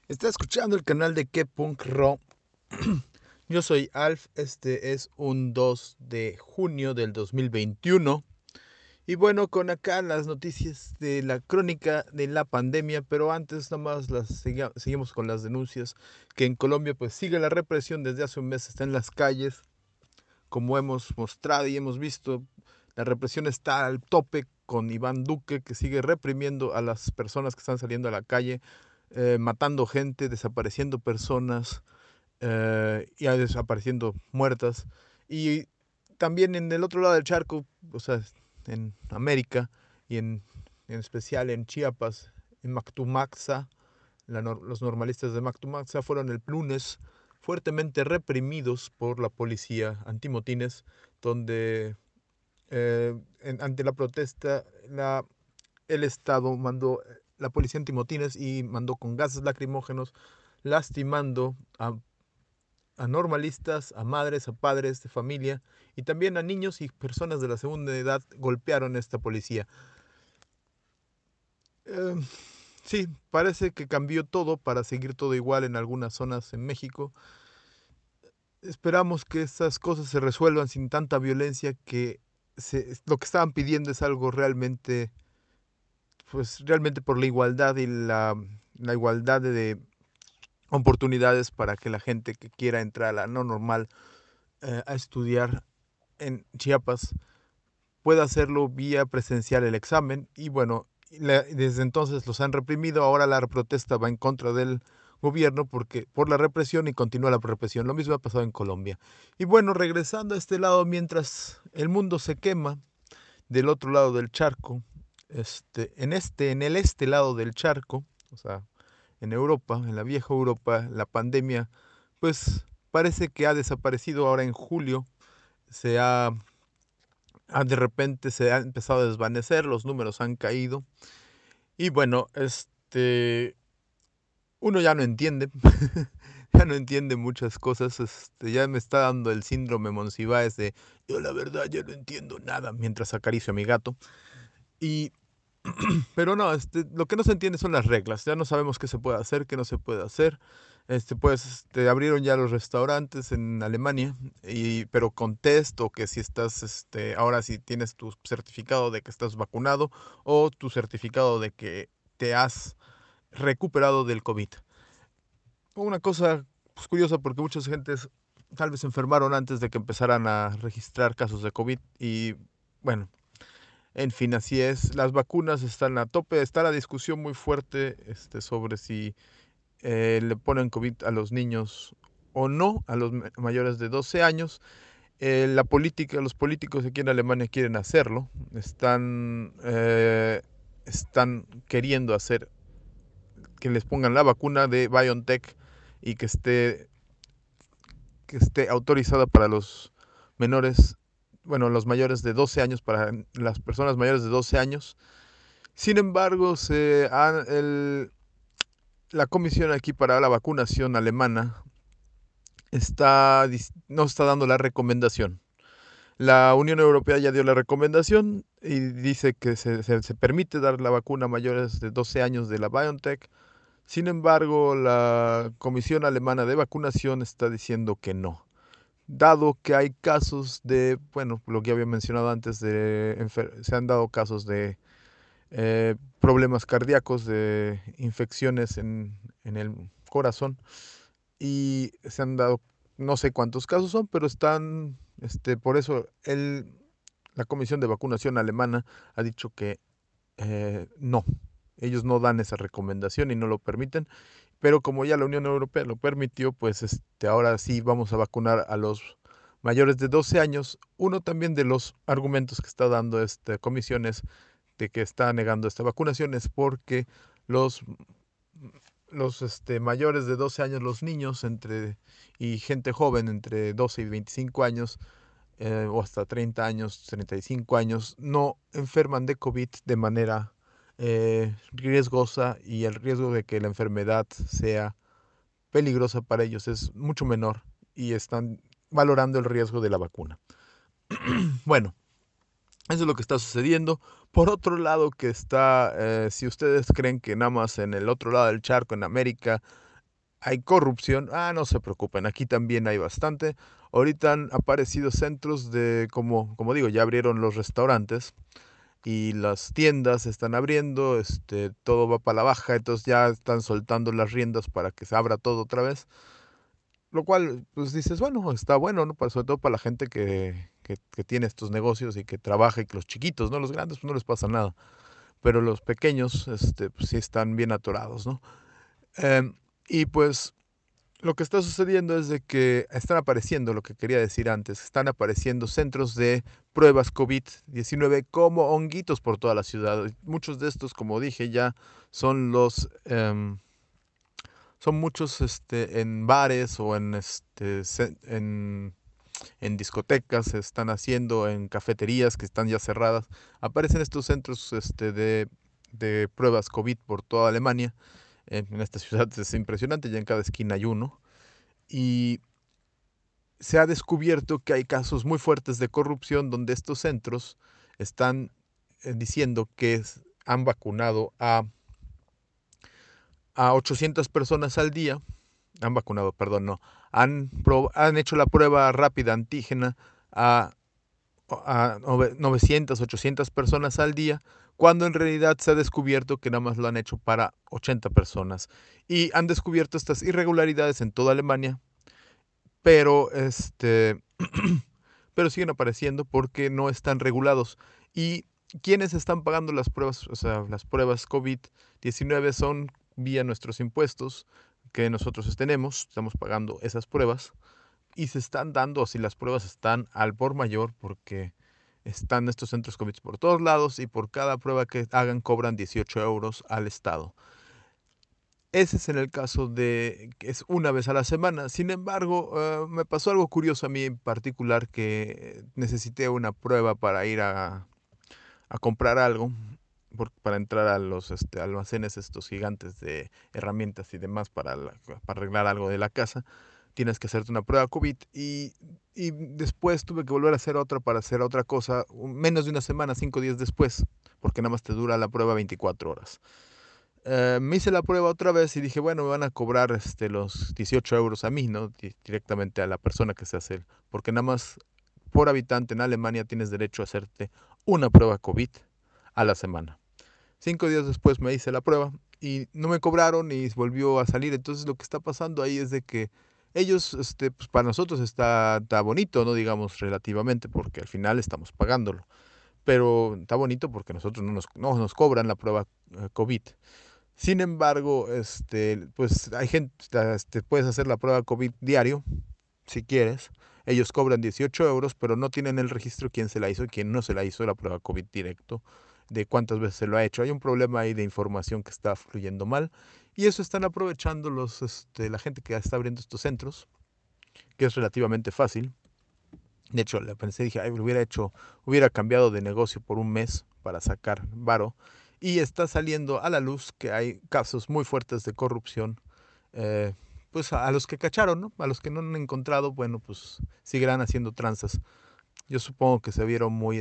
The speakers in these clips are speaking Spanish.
Está escuchando el canal de K-Punk Ro. Yo soy Alf, este es un 2 de junio del 2021. Y bueno, con acá las noticias de la crónica de la pandemia, pero antes nomás seguimos con las denuncias que en Colombia pues sigue la represión desde hace un mes, está en las calles, como hemos mostrado y hemos visto, la represión está al tope con Iván Duque, que sigue reprimiendo a las personas que están saliendo a la calle, matando gente, desapareciendo personas y desapareciendo muertas. Y también en el otro lado del charco, o sea, en América y en especial en Chiapas, en Mactumaxa, los normalistas de Mactumaxa fueron el lunes fuertemente reprimidos por la policía antimotines, donde ante la protesta el Estado mandó la policía antimotines y mandó con gases lacrimógenos, lastimando a normalistas, a madres, a padres de familia y también a niños y personas de la segunda edad golpearon a esta policía. Eh, sí, parece que cambió todo para seguir todo igual en algunas zonas en México. Esperamos que estas cosas se resuelvan sin tanta violencia, lo que estaban pidiendo es algo realmente, pues realmente por la igualdad y la igualdad de oportunidades para que la gente que quiera entrar a la no normal a estudiar en Chiapas pueda hacerlo vía presencial el examen y bueno, desde entonces los han reprimido, ahora la protesta va en contra del gobierno porque por la represión y continúa la represión. Lo mismo ha pasado en Colombia. Y bueno, regresando a este lado, mientras el mundo se quema del otro lado del charco, en el este lado del charco, o sea, en Europa, en la vieja Europa, la pandemia, pues parece que ha desaparecido ahora en julio, se ha de repente se ha empezado a desvanecer, los números han caído y bueno, uno ya no entiende, ya no entiende muchas cosas, ya me está dando el síndrome Monsiváis de yo la verdad ya no entiendo nada mientras acaricio a mi gato y pero no, lo que no se entiende son las reglas. Ya no sabemos qué se puede hacer, qué no se puede hacer. Abrieron ya los restaurantes en Alemania, pero con test o que si estás, ahora si tienes tu certificado de que estás vacunado o tu certificado de que te has recuperado del COVID. Una cosa pues, curiosa porque muchas gentes tal vez se enfermaron antes de que empezaran a registrar casos de COVID y bueno, en fin, así es. Las vacunas están a tope. Está la discusión muy fuerte sobre si le ponen COVID a los niños o no, a los mayores de 12 años. Los políticos aquí en Alemania quieren hacerlo. Están queriendo hacer que les pongan la vacuna de BioNTech y que esté autorizada para los menores, bueno, los mayores de 12 años, para las personas mayores de 12 años. Sin embargo, la comisión aquí para la vacunación alemana no está dando la recomendación. La Unión Europea ya dio la recomendación y dice que se permite dar la vacuna a mayores de 12 años de la BioNTech. Sin embargo, la Comisión Alemana de Vacunación está diciendo que no. Dado que hay casos de, bueno, lo que había mencionado antes, se han dado casos de problemas cardíacos, de infecciones en el corazón y se han dado, no sé cuántos casos son, pero por eso la Comisión de Vacunación Alemana ha dicho que no, ellos no dan esa recomendación y no lo permiten, pero como ya la Unión Europea lo permitió, pues ahora sí vamos a vacunar a los mayores de 12 años. Uno también de los argumentos que está dando esta comisión es de que está negando esta vacunación es porque los, los mayores de 12 años, los niños y gente joven entre 12 y 25 años, o hasta 30 años, 35 años, no enferman de COVID de manera riesgosa y el riesgo de que la enfermedad sea peligrosa para ellos es mucho menor y están valorando el riesgo de la vacuna. Bueno, eso es lo que está sucediendo. Por otro lado, si ustedes creen que nada más en el otro lado del charco, en América, hay corrupción. No se preocupen, aquí también hay bastante. Ahorita han aparecido centros de, como digo, ya abrieron los restaurantes y las tiendas se están abriendo, todo va para la baja, entonces ya están soltando las riendas para que se abra todo otra vez. Lo cual, pues dices, bueno, está bueno, ¿no? Sobre todo para la gente que tiene estos negocios y que trabaja, y que los chiquitos, ¿no? Los grandes, pues no les pasa nada. Pero los pequeños, pues sí están bien atorados, ¿no? Em, y pues lo que está sucediendo es de que están apareciendo, lo que quería decir antes, están apareciendo centros de pruebas COVID-19 como honguitos por toda la ciudad. Muchos de estos, como dije ya, son son muchos en bares o en discotecas, se están haciendo en cafeterías que están ya cerradas. Aparecen estos centros de pruebas COVID por toda Alemania. En esta ciudad es impresionante, ya en cada esquina hay uno. Y se ha descubierto que hay casos muy fuertes de corrupción donde estos centros están diciendo que han vacunado a 800 personas al día. Han vacunado, perdón, no. Han hecho la prueba rápida antígena a 900, 800 personas al día, cuando en realidad se ha descubierto que nada más lo han hecho para 80 personas. Y han descubierto estas irregularidades en toda Alemania, pero pero siguen apareciendo porque no están regulados. Y quienes están pagando las pruebas, o sea, las pruebas COVID-19 son vía nuestros impuestos que nosotros tenemos, estamos pagando esas pruebas y se están dando, si las pruebas están al por mayor, porque están estos centros COVID por todos lados y por cada prueba que hagan cobran 18 euros al Estado. Ese es en el caso de que es una vez a la semana. Sin embargo, me pasó algo curioso a mí en particular, que necesité una prueba para ir a comprar algo, para entrar a los almacenes estos gigantes de herramientas y demás para arreglar algo de la casa. Tienes que hacerte una prueba COVID y después tuve que volver a hacer otra para hacer otra cosa, menos de una semana, 5 días después, porque nada más te dura la prueba 24 horas. Me hice la prueba otra vez y dije, bueno, me van a cobrar los 18 euros a mí, ¿no? Directamente a la persona que se hace, porque nada más por habitante en Alemania tienes derecho a hacerte una prueba COVID a la semana. 5 días después me hice la prueba y no me cobraron y volvió a salir. Entonces lo que está pasando ahí es de que ellos, pues para nosotros está bonito, ¿no? Digamos relativamente, porque al final estamos pagándolo. Pero está bonito porque nosotros no nos cobran la prueba COVID. Sin embargo, pues hay gente, puedes hacer la prueba COVID diario, si quieres. Ellos cobran 18 euros, pero no tienen el registro quién se la hizo y quién no se la hizo la prueba COVID directo, de cuántas veces se lo ha hecho. Hay un problema ahí de información que está fluyendo mal y eso están aprovechando la gente que está abriendo estos centros, que es relativamente fácil. De hecho, le pensé, dije, ay, hubiera cambiado de negocio por un mes para sacar varo. Y está saliendo a la luz que hay casos muy fuertes de corrupción. eh, pues a los que cacharon, ¿no? A los que no han encontrado, bueno, pues seguirán haciendo tranzas. Yo supongo que se vieron muy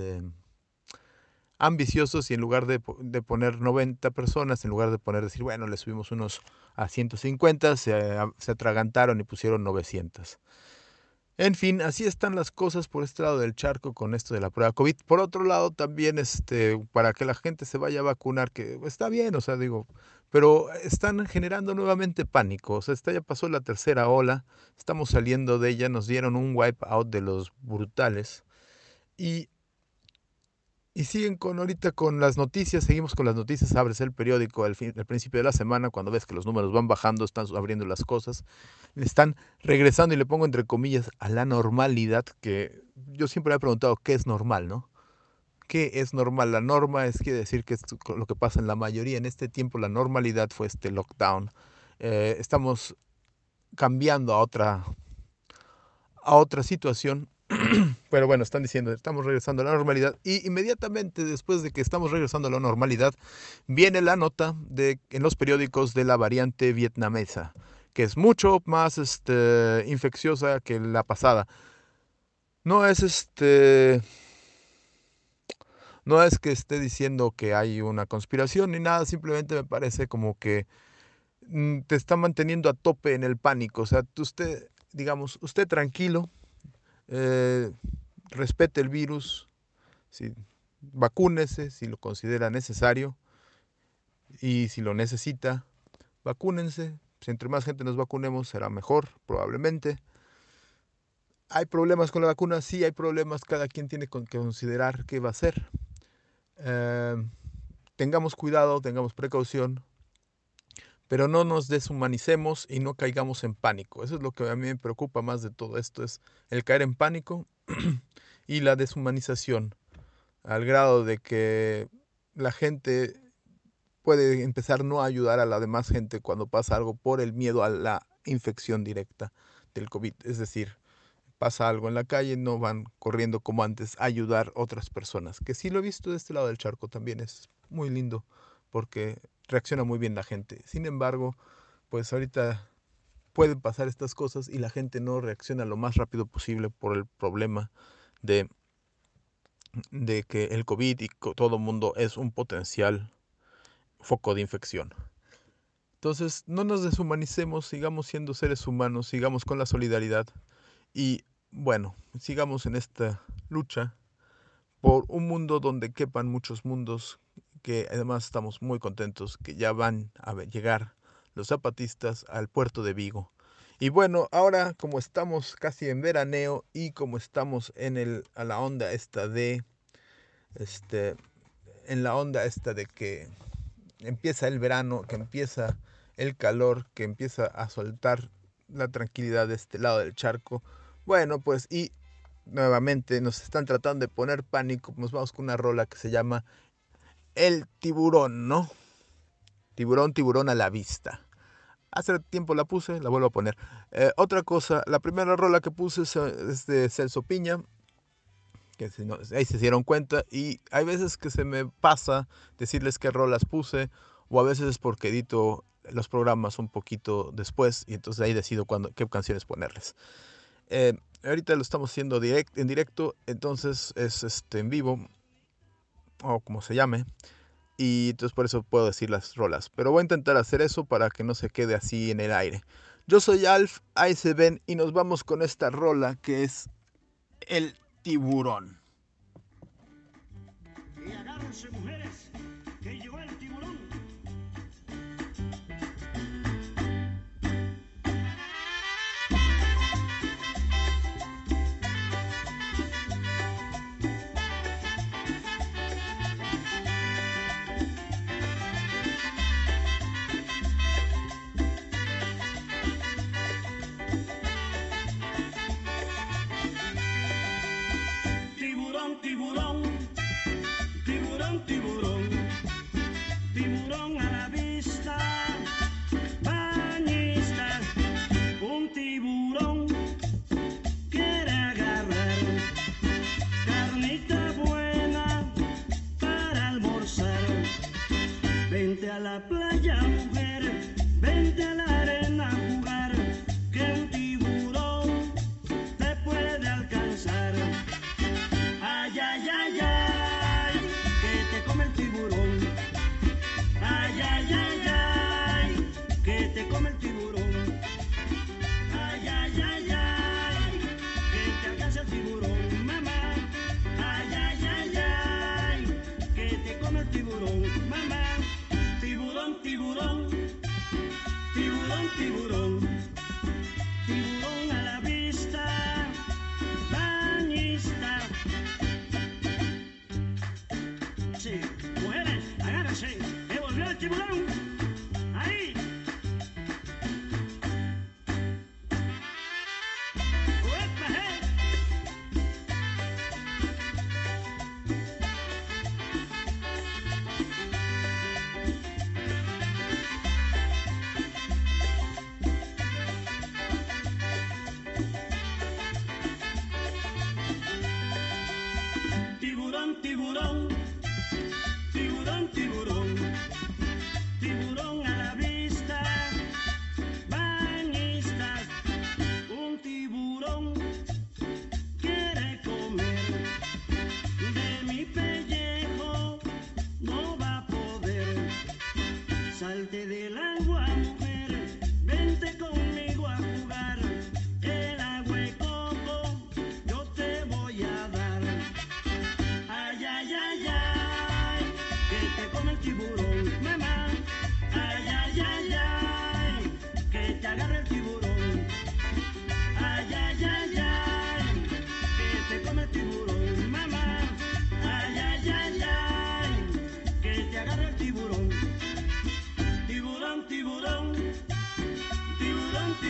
ambiciosos y en lugar de poner 90 personas, en lugar de decir, bueno, le subimos unos a 150, se atragantaron y pusieron 900. En fin, así están las cosas por este lado del charco con esto de la prueba COVID. Por otro lado, también para que la gente se vaya a vacunar, que está bien, o sea, digo, pero están generando nuevamente pánico. O sea, esta ya pasó la tercera ola, estamos saliendo de ella, nos dieron un wipe out de los brutales. Y y siguen ahorita con las noticias, seguimos con las noticias, abres el periódico al principio de la semana, cuando ves que los números van bajando, están abriendo las cosas, le están regresando, y le pongo entre comillas, a la normalidad, que yo siempre me he preguntado qué es normal, ¿no? ¿Qué es normal? La norma quiere decir que es lo que pasa en la mayoría. En este tiempo la normalidad fue este lockdown. Estamos cambiando a otra situación. Pero bueno, están diciendo, estamos regresando a la normalidad. Y inmediatamente después de que estamos regresando a la normalidad, viene la nota en los periódicos de la variante vietnamesa, que es mucho más infecciosa que la pasada. No es no es que esté diciendo que hay una conspiración ni nada, simplemente me parece como que te está manteniendo a tope en el pánico. O sea, usted, digamos, usted tranquilo, eh, respete el virus, si, vacúnese si lo considera necesario y si lo necesita, vacúnense. Si entre más gente nos vacunemos será mejor, probablemente. ¿Hay problemas con la vacuna? Sí, hay problemas. Cada quien tiene que considerar qué va a hacer. Eh, tengamos cuidado, tengamos precaución, pero no nos deshumanicemos y no caigamos en pánico. Eso es lo que a mí me preocupa más de todo esto, es el caer en pánico y la deshumanización, al grado de que la gente puede empezar no a ayudar a la demás gente cuando pasa algo por el miedo a la infección directa del COVID. Es decir, pasa algo en la calle, no van corriendo como antes a ayudar a otras personas. Que sí lo he visto de este lado del charco también, es muy lindo porque reacciona muy bien la gente. Sin embargo, pues ahorita pueden pasar estas cosas y la gente no reacciona lo más rápido posible por el problema de, de que el COVID y todo mundo es un potencial foco de infección. Entonces, no nos deshumanicemos, sigamos siendo seres humanos, sigamos con la solidaridad y, bueno, sigamos en esta lucha por un mundo donde quepan muchos mundos, que además estamos muy contentos que ya van a llegar los zapatistas al puerto de Vigo. Y bueno, ahora como estamos casi en veraneo y como estamos a la onda esta de este en la onda esta de que empieza el verano, que empieza el calor, que empieza a soltar la tranquilidad de este lado del charco. Bueno, pues y nuevamente nos están tratando de poner pánico. Nos vamos con una rola que se llama El Tiburón, ¿no? Tiburón, tiburón a la vista. Hace tiempo la puse, la vuelvo a poner. Otra cosa, la primera rola que puse es de Celso Piña, que si no, ahí se dieron cuenta. Y hay veces que se me pasa decirles qué rolas puse, o a veces es porque edito los programas un poquito después, y entonces ahí decido qué canciones ponerles. Ahorita lo estamos haciendo en directo, entonces es en vivo, o como se llame, y entonces por eso puedo decir las rolas. Pero voy a intentar hacer eso para que no se quede así en el aire. Yo soy Alf, ahí se ven, y nos vamos con esta rola que es El Tiburón. Y agárrense, mujeres, que llegó el tiburón. Tiburón, tiburón, tiburón, tiburón.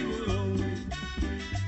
tiburón.